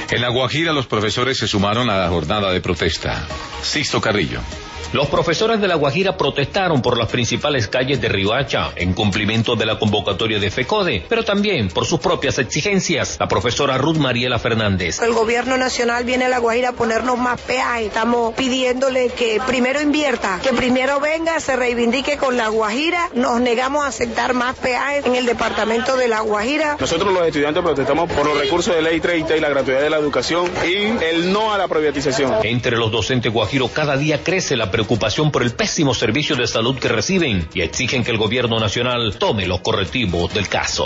En La Guajira los profesores se sumaron a la jornada de protesta. Sixto Carrillo. Los profesores de La Guajira protestaron por las principales calles de Riohacha en cumplimiento de la convocatoria de FECODE, pero también por sus propias exigencias. La profesora Ruth Mariela Fernández. El gobierno nacional viene a La Guajira a ponernos más peaje. Estamos pidiéndole que primero invierta, que primero venga, se reivindique con La Guajira. Nos negamos a aceptar más peaje en el departamento de La Guajira. Nosotros los estudiantes protestamos por los recursos de ley 30 y la gratuidad de la educación y el no a la privatización. Entre los docentes guajiros cada día crece la preocupación por el pésimo servicio de salud que reciben y exigen que el gobierno nacional tome los correctivos del caso.